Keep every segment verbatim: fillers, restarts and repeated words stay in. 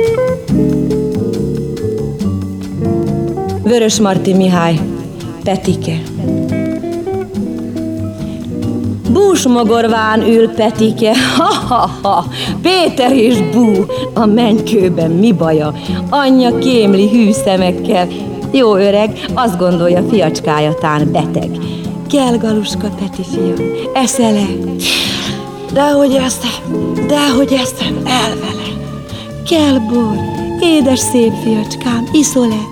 Vörösmarty Mihály, Petike. Búsmogorván ül Petike, ha-ha-ha, Péter és Bú, a mennykőben mi baja? Anyja kémli hű szemekkel, jó öreg, azt gondolja, fiacskája tán beteg. Kell, Galuska, Peti fiam, eszel-e? Dehogy eszem, dehogy eszem, el vele. Kell bor, édes szép fiacskám, iszol-e?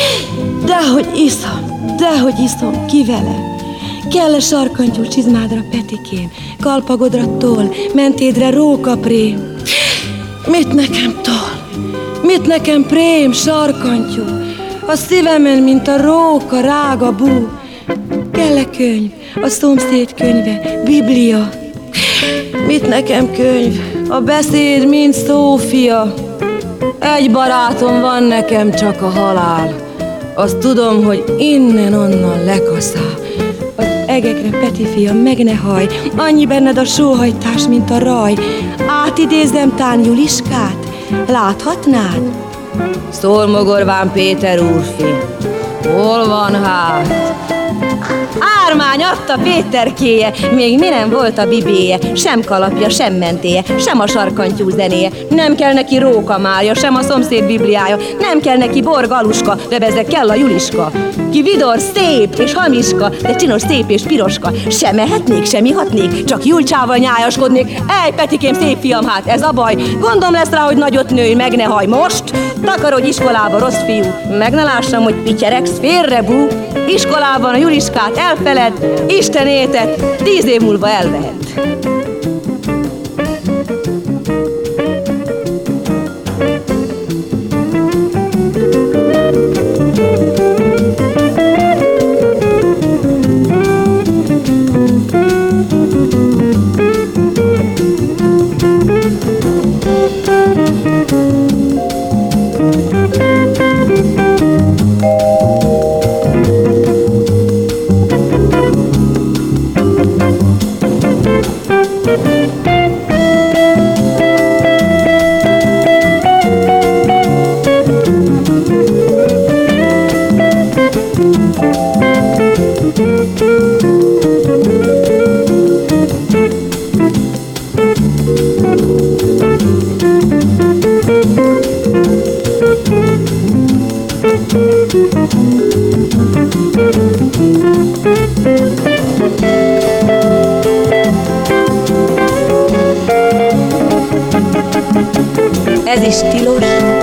Dehogy iszom, dehogy iszom, ki vele? Kell-e sarkantyú csizmádra, Petikém, kalpagodra toll, mentédre rókaprém? Mit nekem toll? Mit nekem prém, sarkantyú? A szívemen, mint a róka, rága bú. Kell-e könyv, a szomszéd könyve, Biblia? Mit nekem könyv, a beszéd, mint Szófia? Egy barátom van nekem, csak a halál. Azt tudom, hogy innen-onnan lekaszál. Az egekre, Peti fiam, meg ne haj, annyi benned a sóhajtás, mint a raj. Átidézem tán Juliskát, láthatnád? Szolmogorván Péter úrfi, hol van hát? Ármány adta Péterkéje, még mi nem volt a bibéje, sem kalapja, sem mentéje, sem a sarkantyú zenéje. Nem kell neki rókamárja, sem a szomszéd bibliája, nem kell neki bor Galuska, de bezzeg kell a Juliska. Ki vidor, szép és hamiska, de csinos, szép és piroska. Sem mehetnék, sem ihatnék, csak Julcsával nyájaskodnék. Ej, Petikém, szép fiam, hát ez a baj. Gondom lesz rá, hogy nagyot nőj, meg ne haj most. Takarodj iskolába, rossz fiú, meg ne lássam, hogy pityeregsz, félre bú. Iskolában a Juliskát elfeled, Isten éltet, tíz év múlva elvehet. Ez is tilos,